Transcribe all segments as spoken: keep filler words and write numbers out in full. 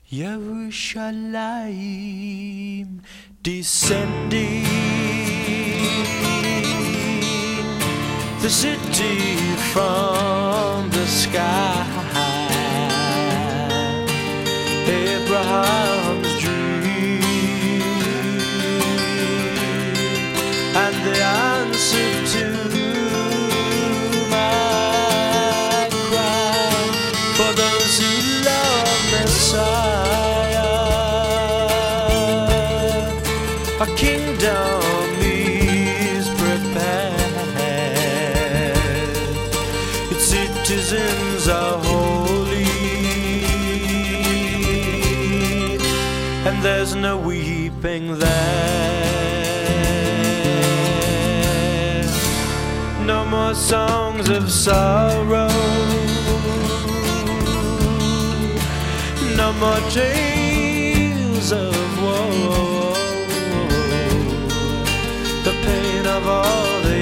Yerushalayim descending, the city from the sky, Abraham's dream, and the answer to my cry for those who love Messiah. A kingdom is prepared, its citizens are holy, and there's no weeping there, no more songs of sorrow, no more tales of woe, the pain of all the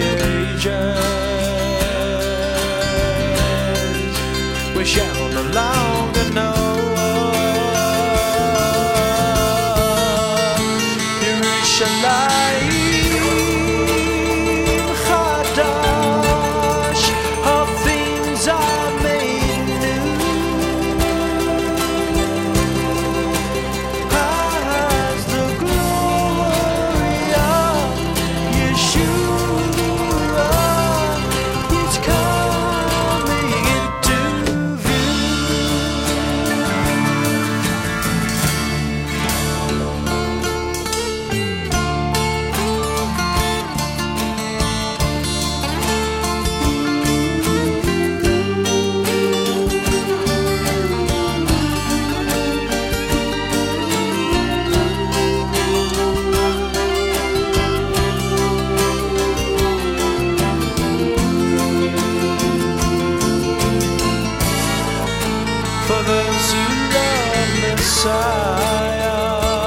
ages we shall no longer know. Yerushalayim Chadash, all things are made new. As the glory of Yeshua is coming into view. For those who love Messiah,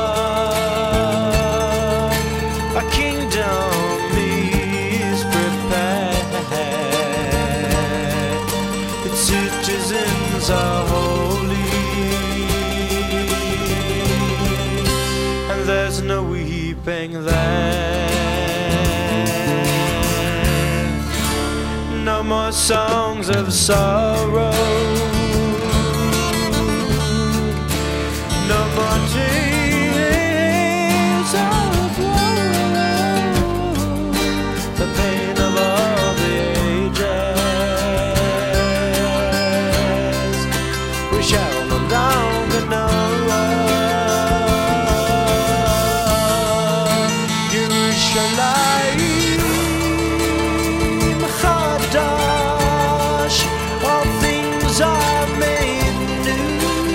a kingdom is prepared, its citizens are holy, and there's no weeping there, no more songs of sorrow, no more tears of woe, the pain of all the ages we shall no longer know. Yerushalayim Chadash, all things are made new.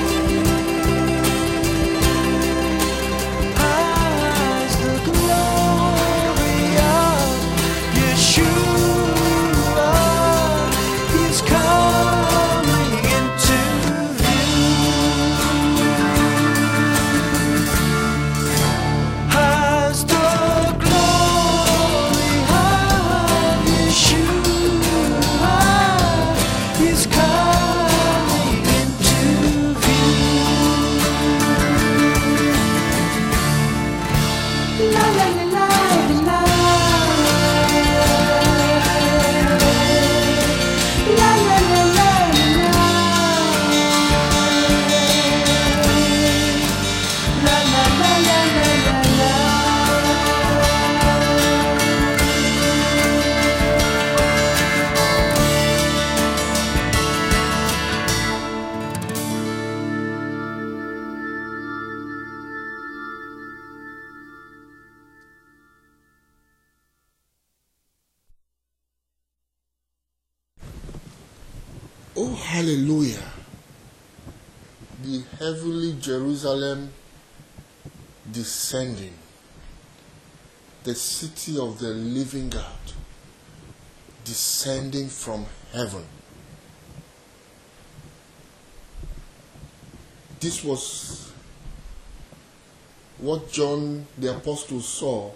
As the glory of Yeshua is coming into view. As the glory of Yeshua is coming into view. La la la la la. La la la la la. La la la la la la. Oh, hallelujah. The heavenly Jerusalem descending, the city of the living God descending from heaven. This was what John the Apostle saw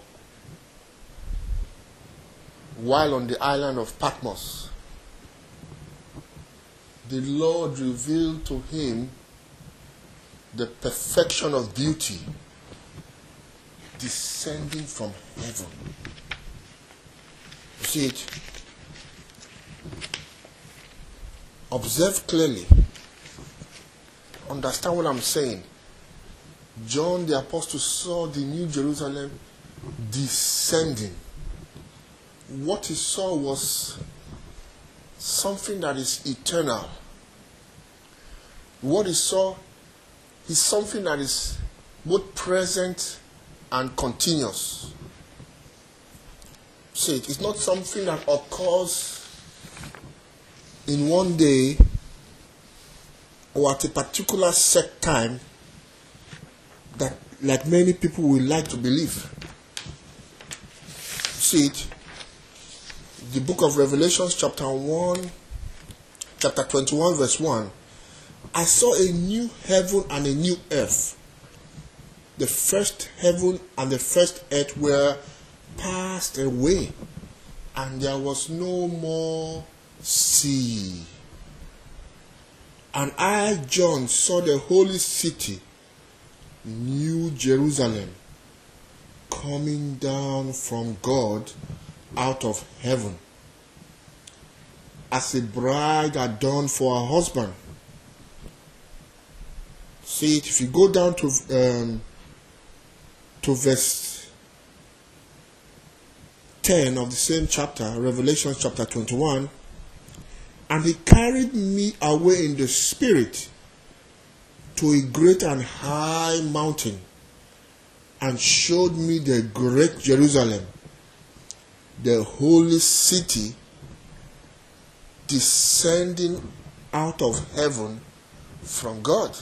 while on the island of Patmos. The Lord revealed to him the perfection of beauty descending from heaven. You see it? Observe clearly. Understand what I'm saying. John the Apostle saw the New Jerusalem descending. What he saw was something that is eternal. What he saw is something that is both present and continuous. See, it's not something that occurs in one day or at a particular set time that, like many people would like to believe. See it? The book of Revelation, chapter one, chapter twenty-one, verse one. I saw a new heaven and a new earth. The first heaven and the first earth were passed away, and there was no more sea. And I, John, saw the holy city, New Jerusalem, coming down from God out of heaven, as a bride adorned for her husband. See it, if you go down to um, to verse ten of the same chapter, Revelation chapter twenty-one, and he carried me away in the spirit to a great and high mountain, and showed me the great Jerusalem, the holy city, descending out of heaven from God.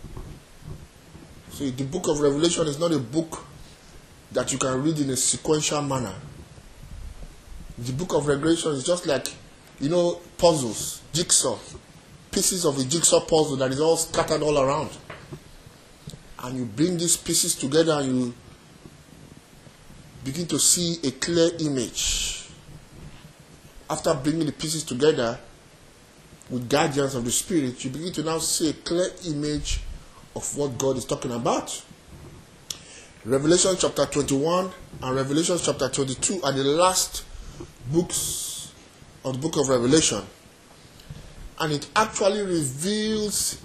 So the book of Revelation is not a book that you can read in a sequential manner. The book of Revelation is just like, you know, puzzles, jigsaw, pieces of a jigsaw puzzle that is all scattered all around. And you bring these pieces together and you begin to see a clear image. After bringing the pieces together with guardians of the Spirit, you begin to now see a clear image of what God is talking about. Revelation chapter twenty-one and Revelation chapter twenty-two are the last books of the book of Revelation. And it actually reveals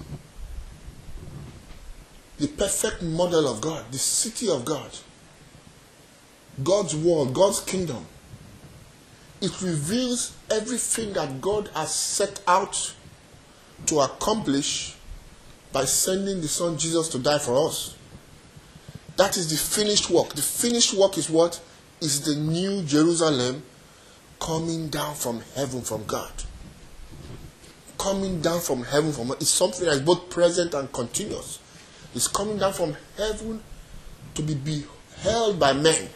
the perfect model of God, the city of God, God's world, God's kingdom. It reveals everything that God has set out to accomplish by sending the Son Jesus to die for us. That is the finished work. The finished work is what? Is the New Jerusalem coming down from heaven from God. Coming down from heaven from God. It's something that is both present and continuous. It's coming down from heaven to be beheld by men.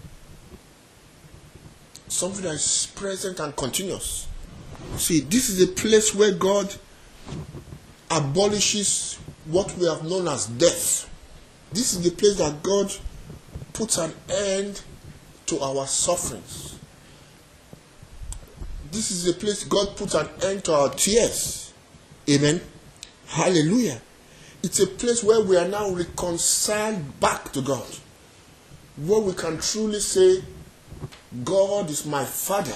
Something that is present and continuous. See, this is a place where God abolishes what we have known as death. This is the place that God puts an end to our sufferings. This is the place God puts an end to our tears. Amen. Hallelujah. It's a place where we are now reconciled back to God. Where we can truly say, God is my Father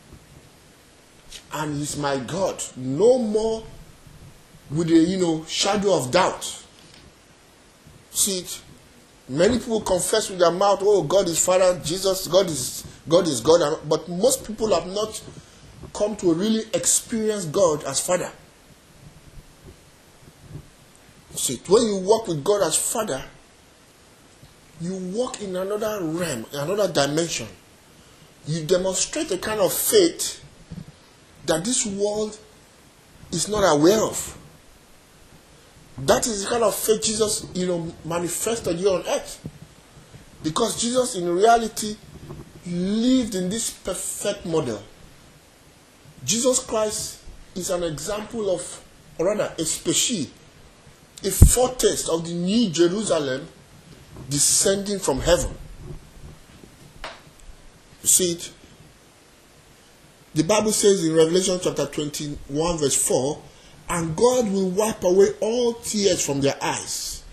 and He's my God. No more with a, you know, shadow of doubt. See it? Many people confess with their mouth, oh, God is Father, Jesus, God is God is God. But most people have not come to really experience God as Father. See, when you walk with God as Father, you walk in another realm, another dimension. You demonstrate a kind of faith that this world is not aware of. That is the kind of faith Jesus, you know, manifested here on earth. Because Jesus, in reality, lived in this perfect model. Jesus Christ is an example of, or rather, a species, a foretaste of the New Jerusalem descending from heaven. You see it? The Bible says in Revelation chapter twenty-one verse four, and God will wipe away all tears from their eyes,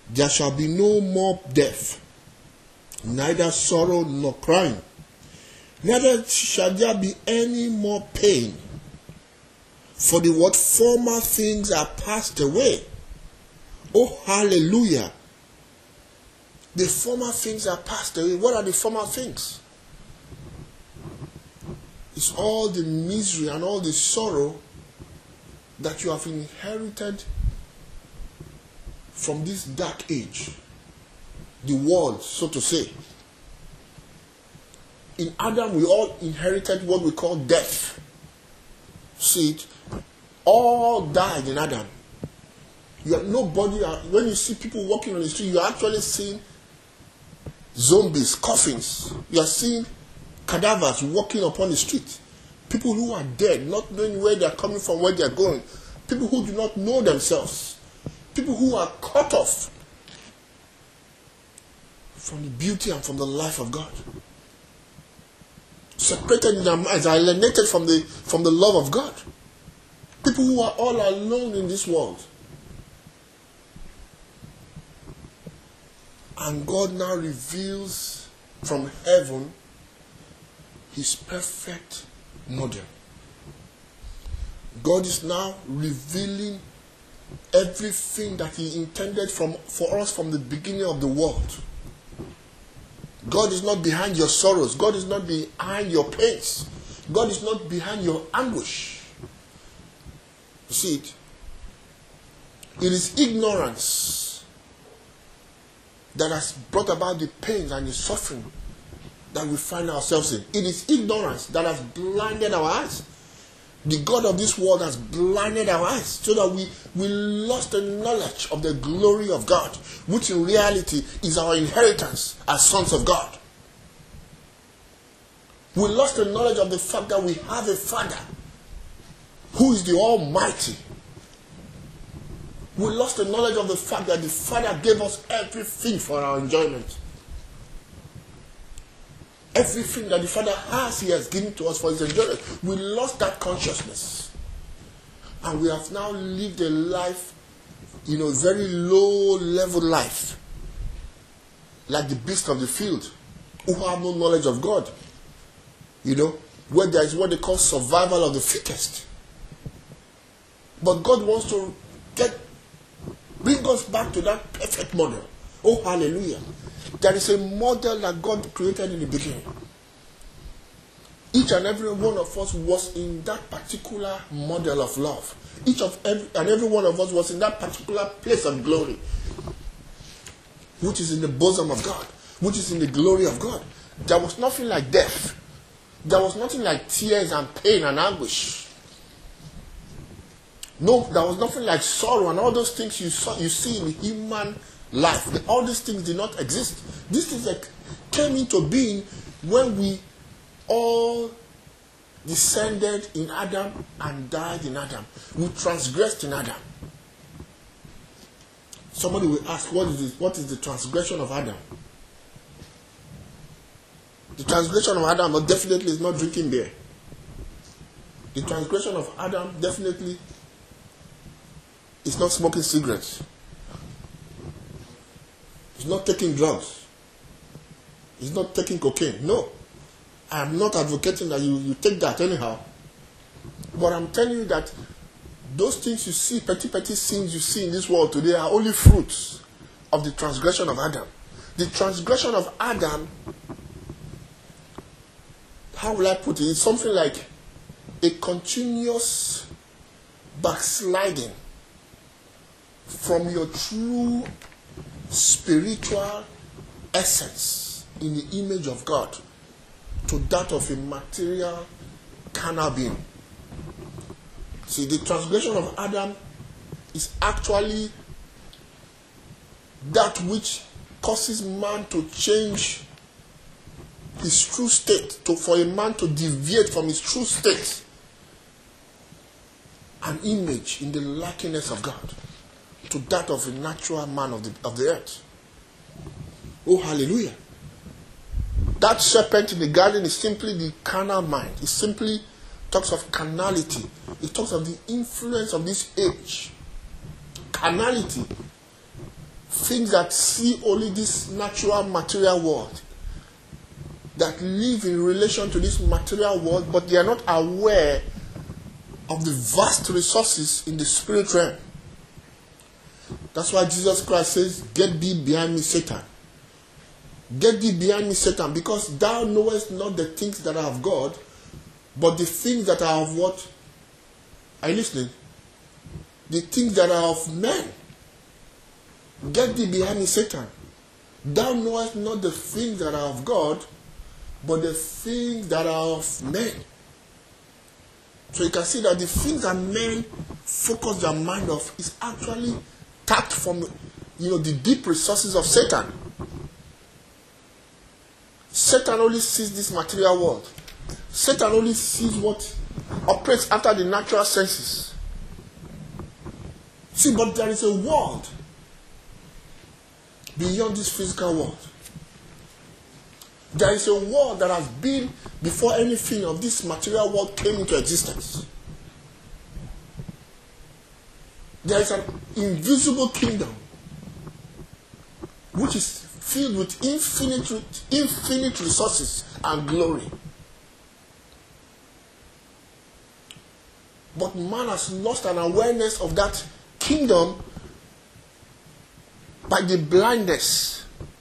There shall be no more death, neither sorrow nor crying, neither shall there be any more pain. For the what former things are passed away. Oh, hallelujah. The former things are passed away. What are the former things? It's all the misery and all the sorrow that you have inherited from this dark age. The world, so to say. In Adam, we all inherited what we call death. See it? All died in Adam. You have nobody. When you see people walking on the street, you are actually seeing zombies, coffins. You are seeing cadavers walking upon the street. People who are dead, not knowing where they are coming from, where they are going. People who do not know themselves. People who are cut off from the beauty and from the life of God. Separated in their minds, alienated from the from the love of God. People who are all alone in this world. And God now reveals from heaven his perfect model. God is now revealing everything that he intended from, for us from the beginning of the world. God is not behind your sorrows. God is not behind your pains. God is not behind your anguish. You see it? It is ignorance that has brought about the pains and the suffering that we find ourselves in. It is ignorance that has blinded our eyes. The God of this world has blinded our eyes so that we, we lost the knowledge of the glory of God, which in reality is our inheritance as sons of God. We lost the knowledge of the fact that we have a Father who is the Almighty. We lost the knowledge of the fact that the Father gave us everything for our enjoyment. Everything that the Father has, he has given to us for his enjoyment. We lost that consciousness. And we have now lived a life, you know, very low level life. Like the beasts of the field, who have no knowledge of God. You know, where there is what they call survival of the fittest. But God wants to get, bring us back to that perfect model. Oh, hallelujah. There is a model that God created in the beginning. Each and every one of us was in that particular model of love. Each of every, and every one of us was in that particular place of glory, which is in the bosom of God, which is in the glory of God. There was nothing like death. There was nothing like tears and pain and anguish. No, there was nothing like sorrow and all those things you saw, you see in human life. All these things did not exist. These things like came into being when we all descended in Adam and died in Adam. We transgressed in Adam. Somebody will ask, what is this? What is the transgression of Adam? The transgression of Adam definitely is not drinking beer. The transgression of Adam definitely is not smoking cigarettes. It's not taking drugs. It's not taking cocaine. No. I am not advocating that you, you take that anyhow. But I'm telling you that those things you see, petty, petty sins you see in this world today are only fruits of the transgression of Adam. The transgression of Adam, how will I put it? It's something like a continuous backsliding from your true spiritual essence in the image of God to that of a material carnal being. See, the transgression of Adam is actually that which causes man to change his true state, to, for a man to deviate from his true state, an image in the likeness of God, to that of a natural man of the, of the earth. Oh, hallelujah. That serpent in the garden is simply the carnal mind. It simply talks of carnality. It talks of the influence of this age. Carnality. things that see only this natural material world, that live in relation to this material world, but they are not aware of the vast resources in the spirit realm. That's why Jesus Christ says, "Get thee behind me, Satan. Get thee behind me, Satan, because thou knowest not the things that are of God, but the things that are of what?" Are you listening? The things that are of men. Get thee behind me, Satan. Thou knowest not the things that are of God, but the things that are of men. So you can see that the things that men focus their mind of is actually tapped from, you know, the deep resources of Satan. Satan only sees this material world. Satan only sees what operates after the natural senses. See, but there is a world beyond this physical world. There is a world that has been before anything of this material world came into existence. There is an invisible kingdom which is filled with infinite, infinite resources and glory. But man has lost an awareness of that kingdom by the blindness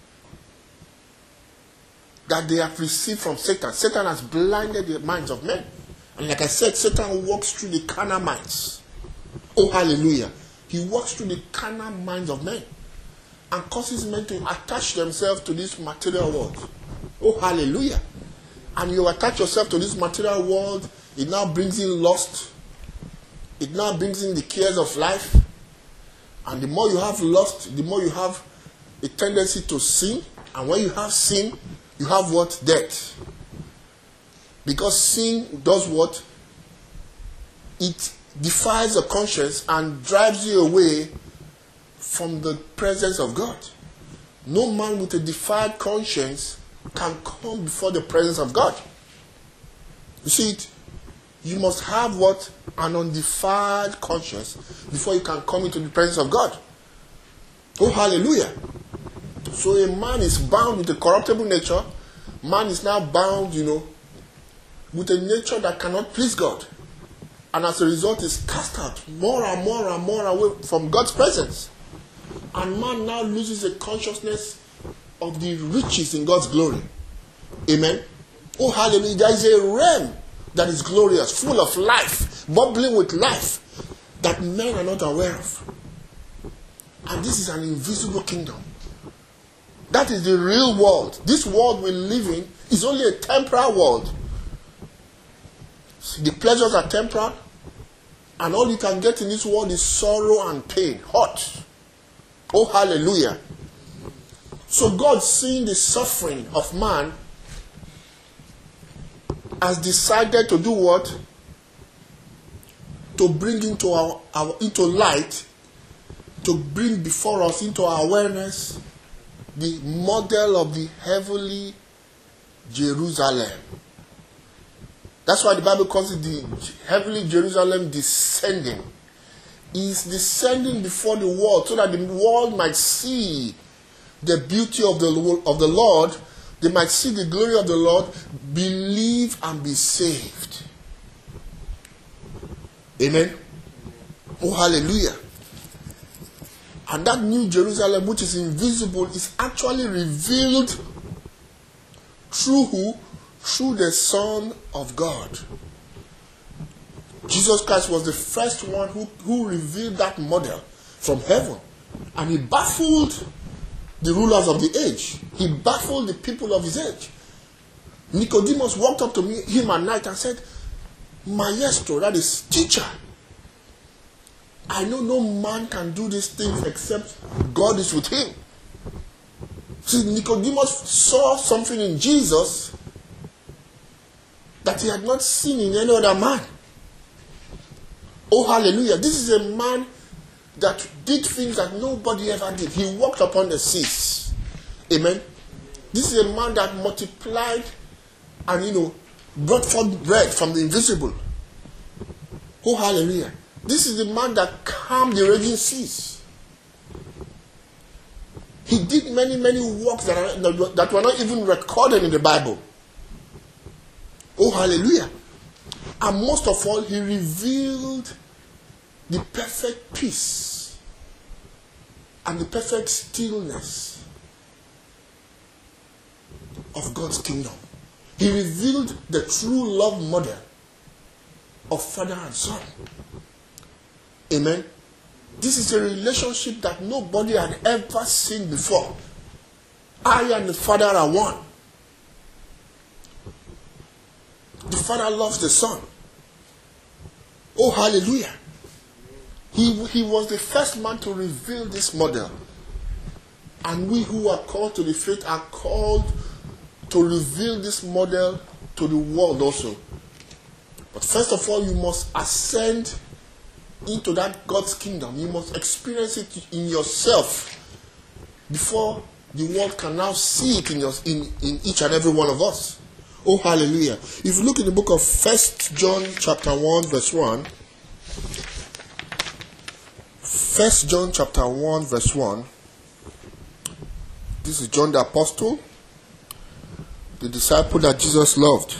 that they have received from Satan. Satan has blinded the minds of men. And like I said, Satan walks through the carnal minds. Oh, hallelujah. He walks through the carnal minds of men and causes men to attach themselves to this material world. Oh, hallelujah. And you attach yourself to this material world, it now brings in lust. It now brings in the cares of life. And the more you have lust, the more you have a tendency to sin. And when you have sin, you have what? Death. Because sin does what? It defies the conscience and drives you away from the presence of God. No man with a defiled conscience can come before the presence of God. You see it? You must have what? An undefiled conscience before you can come into the presence of God. Oh, hallelujah. So a man is bound with a corruptible nature. Man is now bound, you know, with a nature that cannot please God. And as a result is cast out more and more and more away from God's presence. And man now loses a consciousness of the riches in God's glory. Amen. Oh, hallelujah. There is a realm that is glorious, full of life, bubbling with life, that men are not aware of. And this is an invisible kingdom. That is the real world. This world we live in is only a temporal world. The pleasures are temporal, and all you can get in this world is sorrow and pain, hurt. Oh, hallelujah. So God, seeing the suffering of man, has decided to do what? To bring into our, our into light, to bring before us into our awareness the model of the heavenly Jerusalem. That's why the Bible calls it the heavenly Jerusalem descending. He is descending before the world so that the world might see the beauty of the, of the Lord. They might see the glory of the Lord, believe and be saved. Amen. Oh, hallelujah. And that new Jerusalem, which is invisible, is actually revealed through who? Through the Son of God. Jesus Christ was the first one who, who revealed that model from heaven. And he baffled the rulers of the age. He baffled the people of his age. Nicodemus walked up to me, him at night and said, "Maestro," that is teacher, "I know no man can do these things except God is with him." See, Nicodemus saw something in Jesus that he had not seen in any other man. Oh, hallelujah. This is a man that did things that nobody ever did. He walked upon the seas. Amen. This is a man that multiplied and, you know, brought forth bread from the invisible. Oh, hallelujah. This is the man that calmed the raging seas. He did many, many works that, are, that were not even recorded in the Bible. Oh, hallelujah. And most of all, he revealed the perfect peace and the perfect stillness of God's kingdom. He revealed the true love model of father and son. Amen. This is a relationship that nobody had ever seen before. I and the Father are one. The Father loves the Son. Oh, hallelujah. He, he was the first man to reveal this model. And we who are called to the faith are called to reveal this model to the world also. But first of all, you must ascend into that God's kingdom. You must experience it in yourself before the world can now see it in, your, in, in each and every one of us. Oh, hallelujah. If you look in the book of First John chapter one verse one, First John chapter one verse one, this is John the Apostle, the disciple that Jesus loved.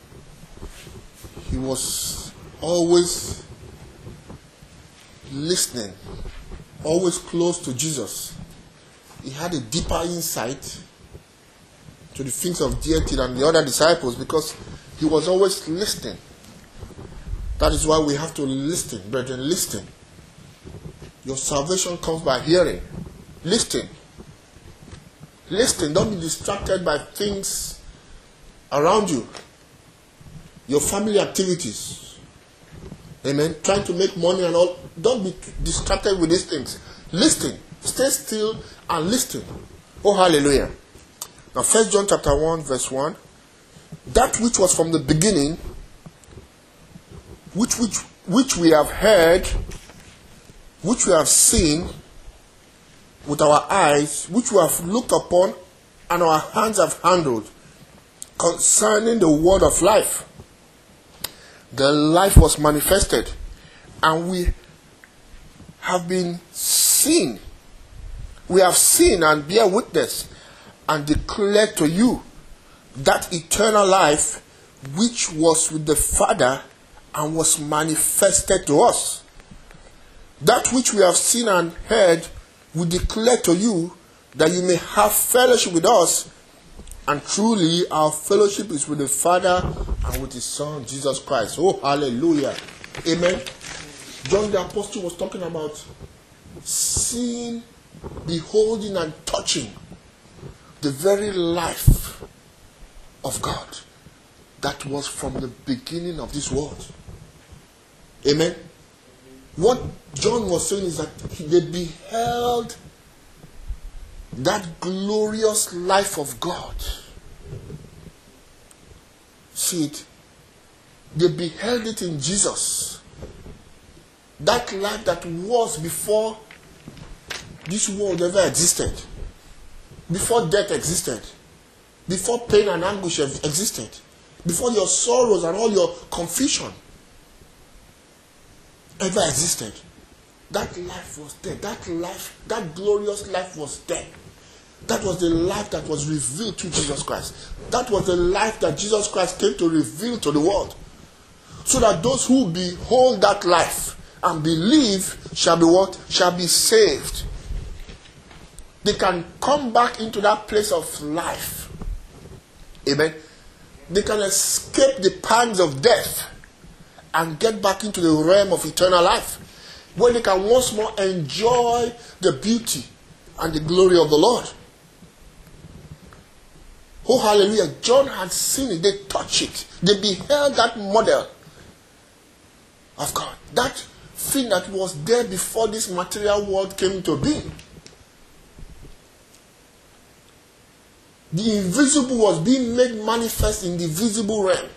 He was always listening, always close to Jesus. He had a deeper insight to the things of deity than the other disciples because he was always listening. That is why we have to listen, brethren, listen. Your salvation comes by hearing. Listen. Listen. Don't be distracted by things around you. Your family activities. Amen. Trying to make money and all. Don't be distracted with these things. Listen. Stay still and listen. Oh, hallelujah. Now, First John chapter one, verse one. That which was from the beginning, which which which we have heard, which we have seen with our eyes, which we have looked upon, and our hands have handled, concerning the word of life. The life was manifested, and we have been seen. We have seen and bear witness and declare to you that eternal life which was with the Father and was manifested to us. That which we have seen and heard, we declare to you that you may have fellowship with us. And truly, our fellowship is with the Father and with His Son, Jesus Christ. Oh, hallelujah. Amen. John the Apostle was talking about seeing, beholding, and touching the very life of God that was from the beginning of this world. Amen. What John was saying is that they beheld that glorious life of God. See it? They beheld it in Jesus. That life that was before this world ever existed. Before death existed. Before pain and anguish existed. Before your sorrows and all your confusion ever existed. That life was there. That life, that glorious life was there. That was the life that was revealed to Jesus Christ. That was the life that Jesus Christ came to reveal to the world. So that those who behold that life and believe shall be what? Shall be saved. They can come back into that place of life. Amen. They can escape the pangs of death and get back into the realm of eternal life, where they can once more enjoy the beauty and the glory of the Lord. Oh, hallelujah. John had seen it. They touched it. They beheld that model of God. That thing that was there before this material world came into being. The invisible was being made manifest in the visible realm.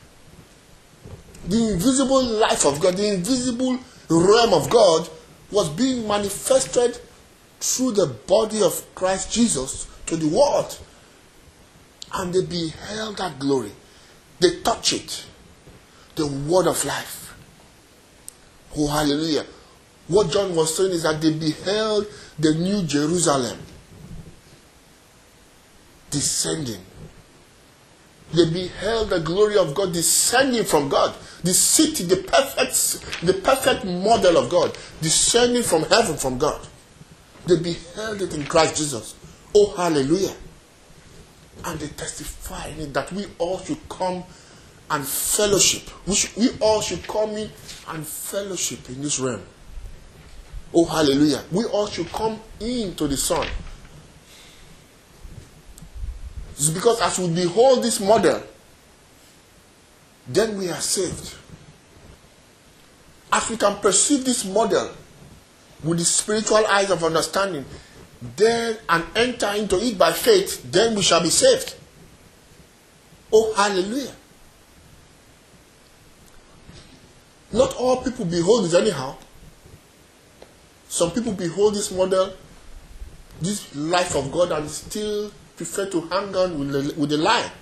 The invisible life of God, the invisible realm of God was being manifested through the body of Christ Jesus to the world. And they beheld that glory. They touched it. The word of life. Oh, hallelujah. What John was saying is that they beheld the new Jerusalem. descending. They beheld the glory of God descending from God. The city, the perfect, the perfect model of God, descending from heaven from God. They beheld it in Christ Jesus. Oh, hallelujah. And they testified that we all should come and fellowship. We, should, we all should come in and fellowship in this realm. Oh, hallelujah. We all should come into the Son. It's because as we behold this model, then we are saved. As we can perceive this model with the spiritual eyes of understanding, then and enter into it by faith, then we shall be saved. Oh, hallelujah. Not all people behold it anyhow. Some people behold this model, this life of God, and still prefer to hang on with the, with the lie.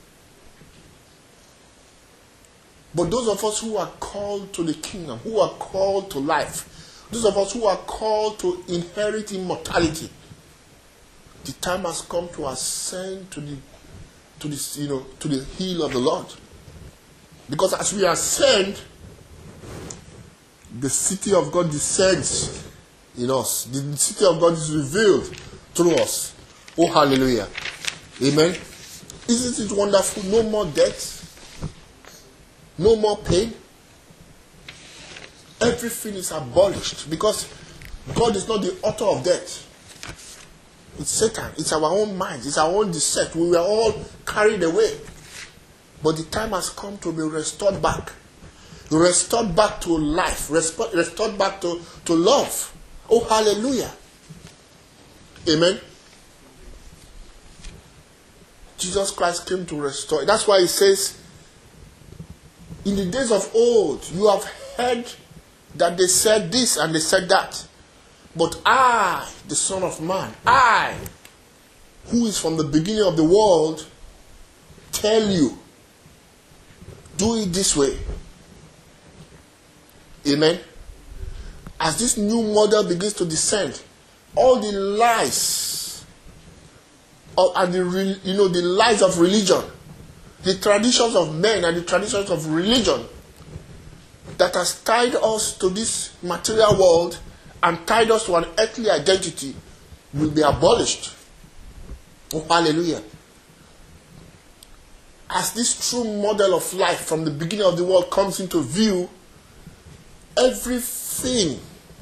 But those of us who are called to the kingdom, who are called to life, those of us who are called to inherit immortality, the time has come to ascend to the to the you know to the hill of the Lord. Because as we ascend, the city of God descends in us. The city of God is revealed through us. Oh, hallelujah. Amen. Isn't it wonderful? No more death. No more pain. Everything is abolished because God is not the author of death. It's Satan. It's our own mind. It's our own deceit. We were all carried away. But the time has come to be restored back. Restored back to life. Restored back to, to love. Oh, hallelujah. Amen. Jesus Christ came to restore. That's why he says, in the days of old, you have heard that they said this and they said that. But I, the Son of Man, I, who is from the beginning of the world, tell you, do it this way. Amen. As this new model begins to descend, all the lies of, and the you know the lies of religion, the traditions of men and the traditions of religion that has tied us to this material world and tied us to an earthly identity will be abolished. Oh, hallelujah. As this true model of life from the beginning of the world comes into view, everything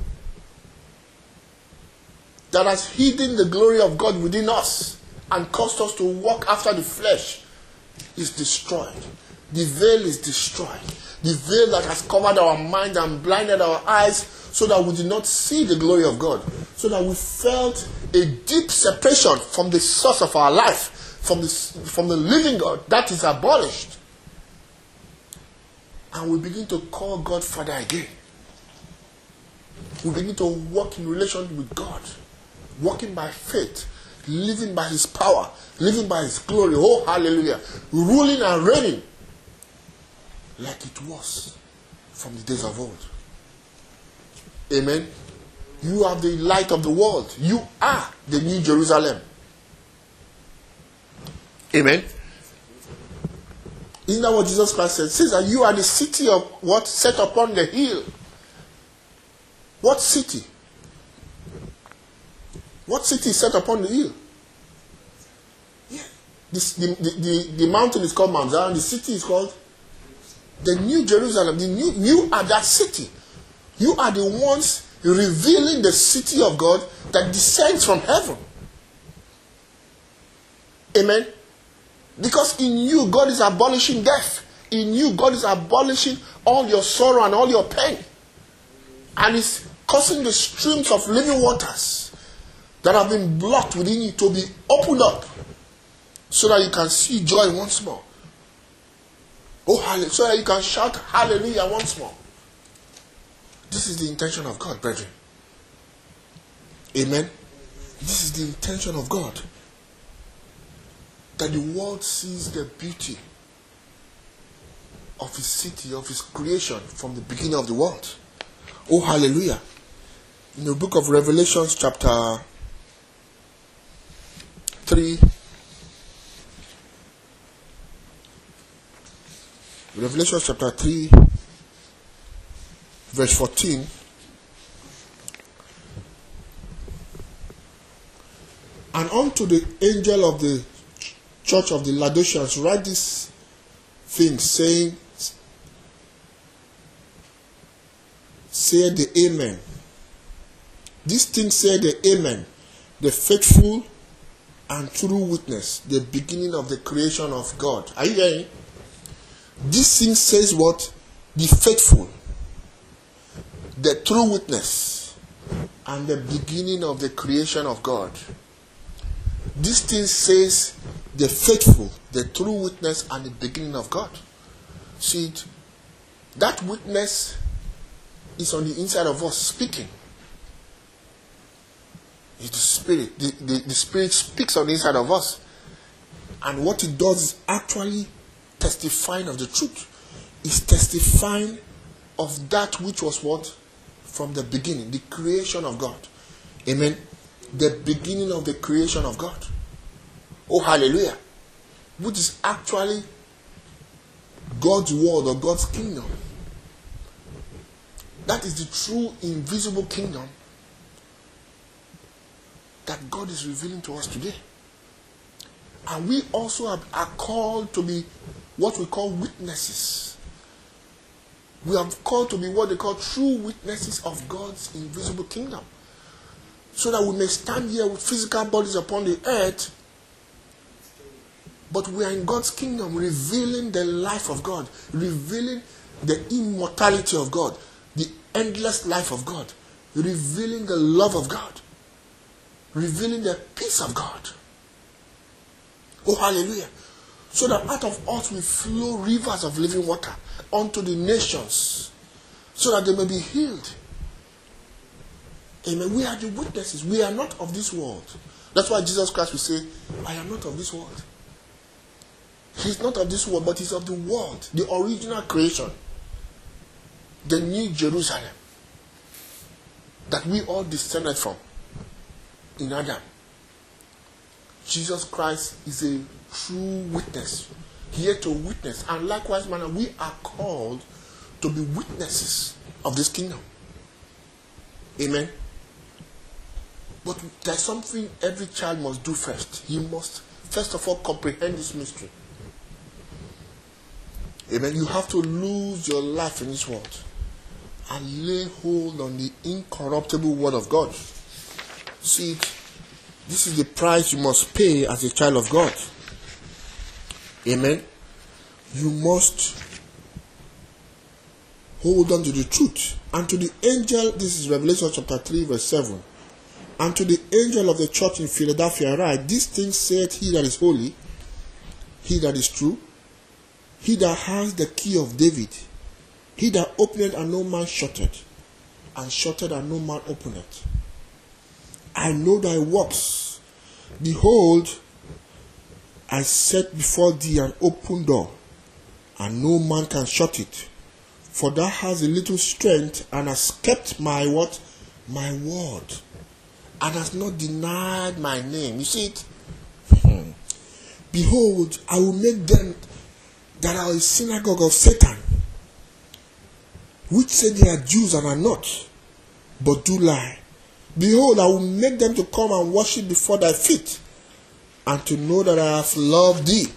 that has hidden the glory of God within us and caused us to walk after the flesh is destroyed. The veil is destroyed. The veil that has covered our mind and blinded our eyes so that we did not see the glory of God. So that we felt a deep separation from the source of our life, from the, from the living God. That is abolished. And we begin to call God Father again. We begin to walk in relation with God. Walking by faith. Living by His power. Living by His glory. Oh, hallelujah. Ruling and reigning like it was from the days of old. Amen. You are the light of the world. You are the New Jerusalem. Amen. Isn't that what Jesus Christ said? He says that you are the city of what? Set upon the hill. What city? What city is set upon the hill? Yeah. This, the, the, the, the mountain is called Mount Zion. The city is called the New Jerusalem. The new, you are that city. You are the ones revealing the city of God that descends from heaven. Amen. Because in you, God is abolishing death. In you, God is abolishing all your sorrow and all your pain. And is causing the streams of living waters that have been blocked within you to be opened up so that you can see joy once more. Oh, hallelujah. So that you can shout hallelujah once more. This is the intention of God, brethren. Amen. This is the intention of God. That the world sees the beauty of His city, of His creation from the beginning of the world. Oh, hallelujah. In the book of Revelation, chapter three, Revelation chapter three, verse fourteen. And unto the angel of the church of the Laodiceans write this thing, saying, say the Amen. This thing say the Amen, the faithful and true witness, the beginning of the creation of God. Are you hearing? This thing says what? The faithful, the true witness, and the beginning of the creation of God. This thing says the faithful, the true witness, and the beginning of God. See it? That witness is on the inside of us speaking. It's the Spirit. The, the, the Spirit speaks on the inside of us. And what it does is actually testifying of the truth. It's testifying of that which was what? From the beginning. The creation of God. Amen. The beginning of the creation of God. Oh, hallelujah. Which is actually God's word or God's kingdom. That is the true invisible kingdom that God is revealing to us today. And we also are, are called to be what we call witnesses. We are called to be what they call true witnesses of God's invisible kingdom. So that we may stand here with physical bodies upon the earth, but we are in God's kingdom, revealing the life of God, revealing the immortality of God, the endless life of God, revealing the love of God, revealing the peace of God. Oh, hallelujah. So that out of us will flow rivers of living water unto the nations, so that they may be healed. Amen. We are the witnesses. We are not of this world. That's why Jesus Christ will say, I am not of this world. He's not of this world, but he's of the world, the original creation, the new Jerusalem that we all descended from in Adam. Jesus Christ is a true witness, here to witness. And likewise, man, we are called to be witnesses of this kingdom. Amen. But there's something every child must do first. He must, first of all, comprehend this mystery. Amen. You have to lose your life in this world and lay hold on the incorruptible word of God. See it? This is the price you must pay as a child of God. Amen. You must hold on to the truth. And to the angel, this is Revelation chapter three, verse seven. And to the angel of the church in Philadelphia write, this thing saith he that is holy, he that is true, he that has the key of David, he that openeth and no man shutteth, and shutteth and no man openeth. I know thy works. Behold, I set before thee an open door, and no man can shut it. For thou hast a little strength, and hast kept my what? My word, and hast not denied my name. You see it? Hmm. Behold, I will make them that are a synagogue of Satan, which say they are Jews and are not, but do lie. Behold, I will make them to come and worship before thy feet, and to know that I have loved thee,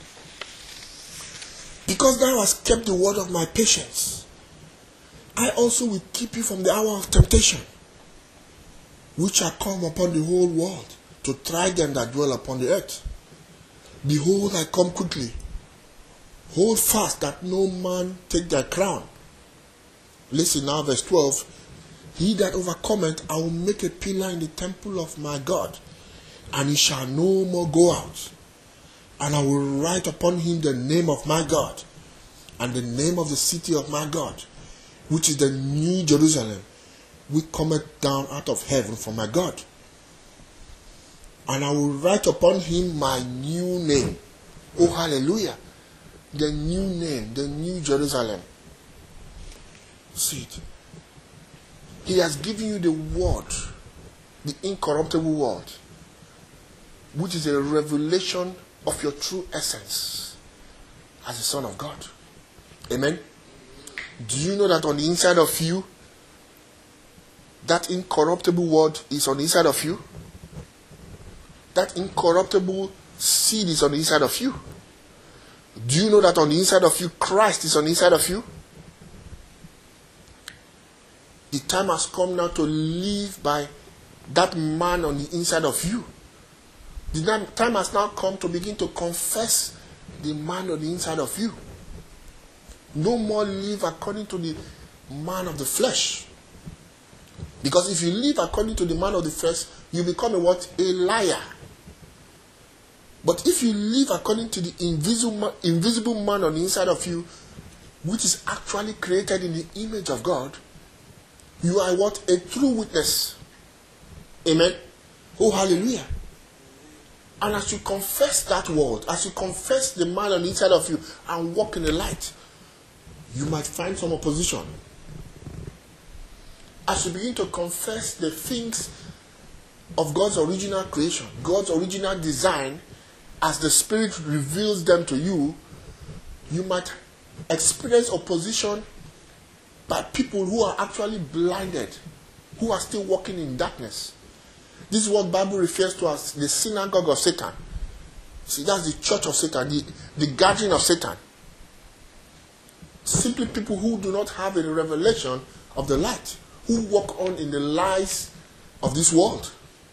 because thou hast kept the word of my patience. I also will keep you from the hour of temptation, which shall come upon the whole world, to try them that dwell upon the earth. Behold, I come quickly. Hold fast that no man take thy crown. Listen now, verse twelve. He that overcometh, I will make a pillar in the temple of my God, and he shall no more go out. And I will write upon him the name of my God, and the name of the city of my God, which is the new Jerusalem, which cometh down out of heaven from my God. And I will write upon him my new name. Oh, hallelujah. The new name, the new Jerusalem. See it. He has given you the word, the incorruptible word, which is a revelation of your true essence as a son of God. Amen. Do you know that on the inside of you, that incorruptible word is on the inside of you? That incorruptible seed is on the inside of you. Do you know that on the inside of you, Christ is on the inside of you? The time has come now to live by that man on the inside of you. The time has now come to begin to confess the man on the inside of you. No more live according to the man of the flesh. Because if you live according to the man of the flesh, you become a what? A liar. But if you live according to the invisible, invisible man on the inside of you, which is actually created in the image of God, you are what? A true witness. Amen. Oh, hallelujah. And as you confess that word, as you confess the man on the inside of you and walk in the light, you might find some opposition. As you begin to confess the things of God's original creation, God's original design, as the Spirit reveals them to you, you might experience opposition by people who are actually blinded, who are still walking in darkness. This is what the Bible refers to as the synagogue of Satan. See, that's the church of Satan, the, the gathering of Satan. Simply people who do not have a revelation of the light, who walk on in the lies of this world.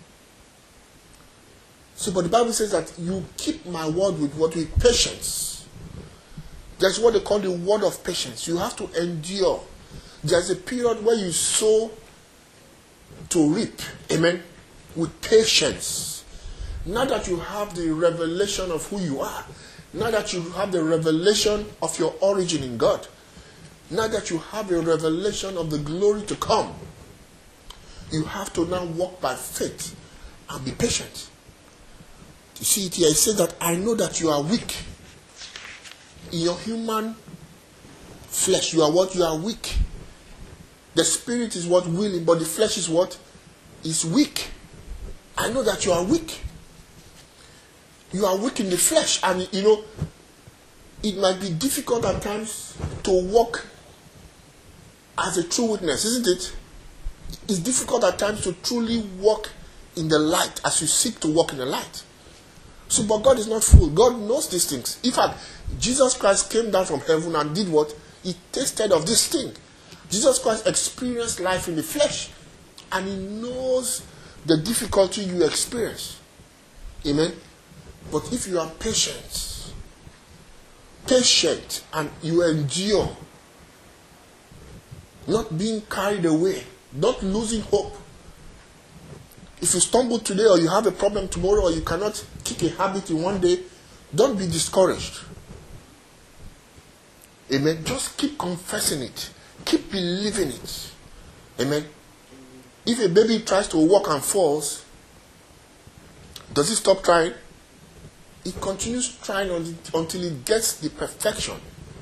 So, but the Bible says that you keep my word with what? With patience. That's what they call the word of patience. You have to endure. There's a period where you sow to reap. Amen. With patience. Now that you have the revelation of who you are, now that you have the revelation of your origin in God, now that you have a revelation of the glory to come, you have to now walk by faith and be patient. You see it here, it says that I know that you are weak. In your human flesh, you are what? You are weak. The spirit is what? Willing, but the flesh is what? Is weak. I know that you are weak. You are weak in the flesh. And you know, it might be difficult at times to walk as a true witness, isn't it? It's difficult at times to truly walk in the light as you seek to walk in the light. So, but God is not fool. God knows these things. In fact, Jesus Christ came down from heaven and did what? He tasted of this thing. Jesus Christ experienced life in the flesh. And he knows the difficulty you experience. Amen. But if you are patient, patient, and you endure, not being carried away, not losing hope. If you stumble today, or you have a problem tomorrow, or you cannot kick a habit in one day, don't be discouraged. Amen. Just keep confessing it. Keep believing it. Amen. If a baby tries to walk and falls, does it stop trying? It continues trying until it gets the perfection.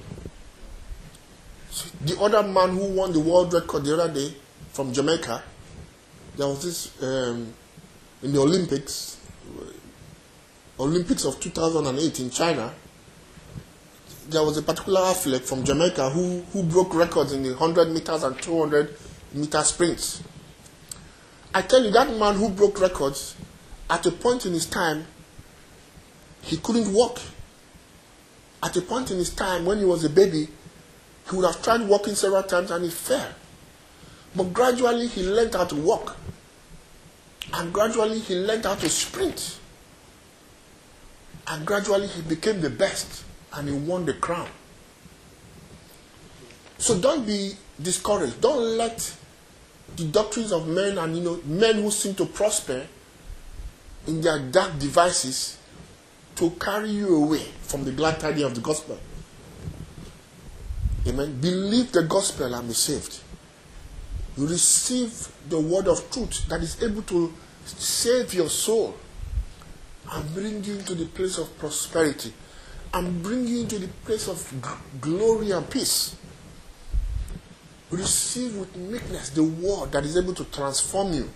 So the other man who won the world record the other day from Jamaica, there was this um, in the Olympics, Olympics of two thousand eight in China. There was a particular athlete from Jamaica who, who broke records in the one hundred meters and two hundred meter sprints. I tell you, that man who broke records, at a point in his time, he couldn't walk. At a point in his time, when he was a baby, he would have tried walking several times and he fell. But gradually he learned how to walk. And gradually he learned how to sprint. And gradually he became the best. And he won the crown. So don't be discouraged. Don't let the doctrines of men and, you know, men who seem to prosper in their dark devices to carry you away from the glad tidings of the gospel. Amen. Believe the gospel and be saved. You receive the word of truth that is able to save your soul and bring you into the place of prosperity and bring you into the place of g- glory and peace. Receive with meekness the word that is able to transform you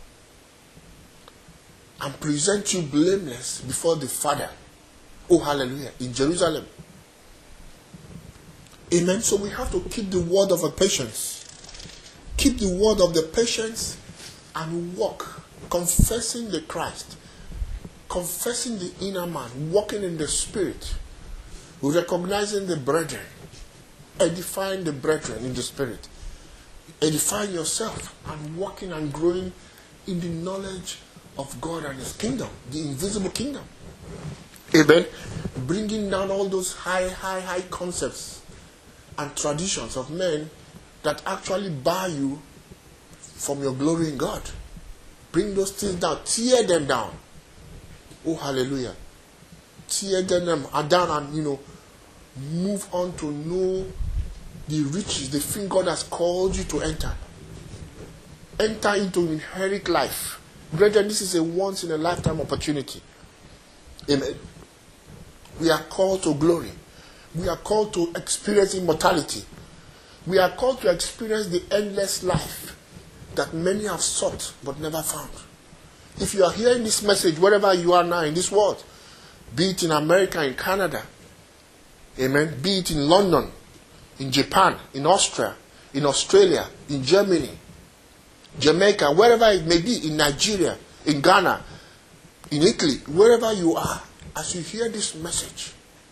and present you blameless before the Father. Oh, hallelujah. In Jerusalem. Amen. So we have to keep the word of a patience. Keep the word of the patience and walk, confessing the Christ, confessing the inner man, walking in the spirit, recognizing the brethren, edifying the brethren in the spirit, edifying yourself and walking and growing in the knowledge of God and His kingdom, the invisible kingdom. Amen. Bringing down all those high, high, high concepts and traditions of men that actually bar you from your glory in God. Bring those things down. Tear them down. Oh, hallelujah. Tear them down and, you know, move on to know the riches, the thing God has called you to enter. Enter into inherit life. Brethren, this is a once-in-a-lifetime opportunity. Amen. We are called to glory. We are called to experience immortality. We are called to experience the endless life that many have sought but never found. If you are hearing this message, wherever you are now in this world, be it in America, in Canada, amen, be it in London, in Japan, in Austria, in Australia, in Germany, Jamaica, wherever it may be, in Nigeria, in Ghana, in Italy, wherever you are, as you hear this message,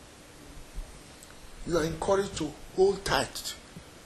you are encouraged to hold tight,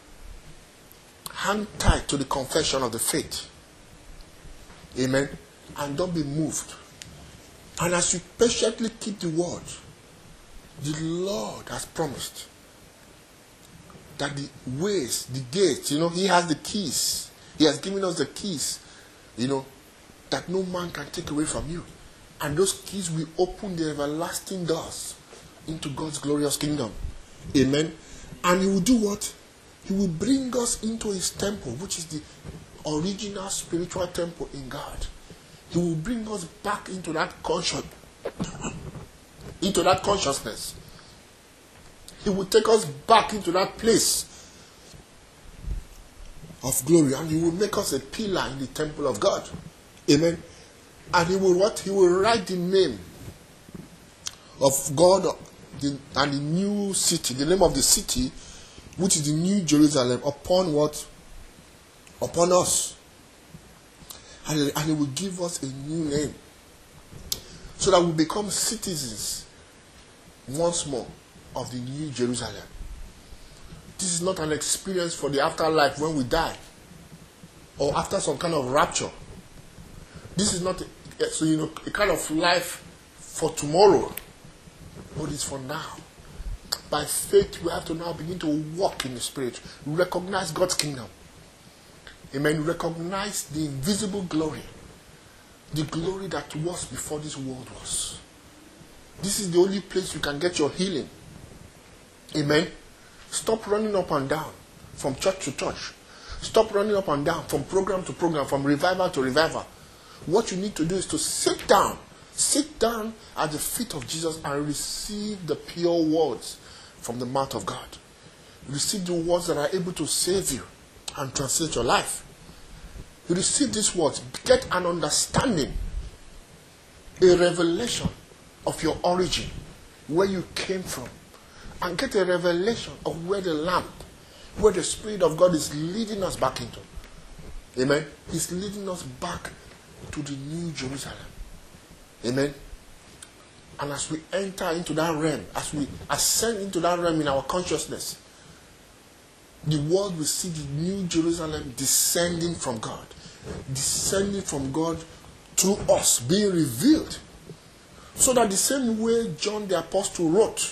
hang tight to the confession of the faith. Amen. And don't be moved. And as you patiently keep the word, the Lord has promised that the ways, the gates, you know, He has the keys. He has given us the keys, you know, that no man can take away from you. And those keys will open the everlasting doors into God's glorious kingdom. Amen. And He will do what? He will bring us into His temple, which is the original spiritual temple in God. He will bring us back into that conscious, into that consciousness. He will take us back into that place of glory, and He will make us a pillar in the temple of God. Amen. And He will what? He will write the name of God the, and the new city, the name of the city, which is the New Jerusalem, upon what? Upon us. And, and He will give us a new name, so that we become citizens once more of the New Jerusalem. This is not an experience for the afterlife when we die, or after some kind of rapture. This is not a, so you know a kind of life for tomorrow, but it's for now. By faith, we have to now begin to walk in the Spirit, recognize God's kingdom. Amen. Recognize the invisible glory, the glory that was before this world was. This is the only place you can get your healing. Amen. Stop running up and down from church to church. Stop running up and down from program to program, from revival to revival. What you need to do is to sit down. Sit down at the feet of Jesus and receive the pure words from the mouth of God. Receive the words that are able to save you and translate your life. You receive these words. Get an understanding, a revelation of your origin, where you came from. And get a revelation of where the lamp, where the Spirit of God is leading us back into. Amen. He's leading us back to the New Jerusalem. Amen. And as we enter into that realm, as we ascend into that realm in our consciousness, the world will see the New Jerusalem descending from God. Descending from God through us, being revealed. So that the same way John the Apostle wrote,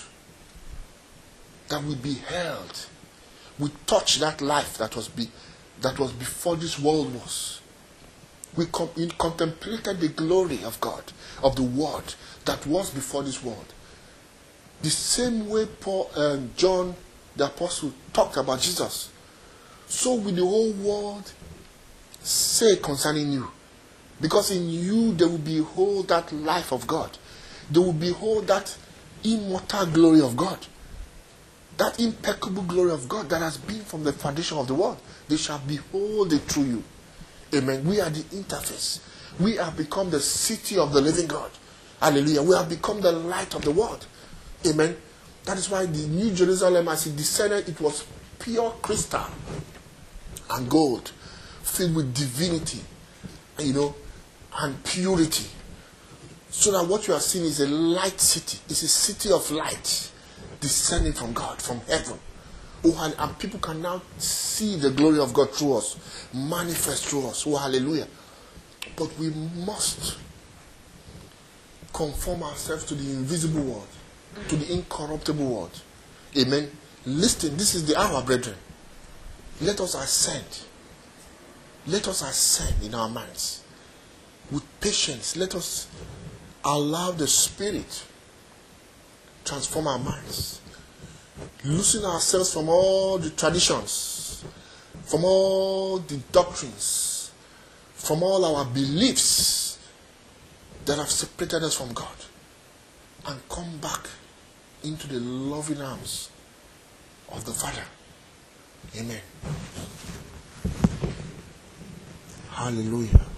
that we beheld, we touched that life that was be, that was before this world was. We, com- we contemplated the glory of God, of the Word that was before this world. The same way Paul and John the Apostle talked about Jesus, so will the whole world say concerning you. Because in you they will behold that life of God. They will behold that immortal glory of God. That impeccable glory of God that has been from the foundation of the world. They shall behold it through you. Amen. We are the interface. We have become the city of the living God. Hallelujah. We have become the light of the world. Amen. That is why the New Jerusalem, as it descended, it was pure crystal and gold, filled with divinity, you know, and purity. So that what you are seeing is a light city. It's a city of light descending from God, from heaven. Oh, and, and people can now see the glory of God through us, manifest through us. Oh, hallelujah. But we must conform ourselves to the invisible world, to the incorruptible world. Amen. Listen, this is the hour, brethren. Let us ascend. Let us ascend in our minds. With patience, let us allow the Spirit transform our minds. Loosen ourselves from all the traditions, from all the doctrines, from all our beliefs that have separated us from God, and come back into the loving arms of the Father. Amen. Hallelujah.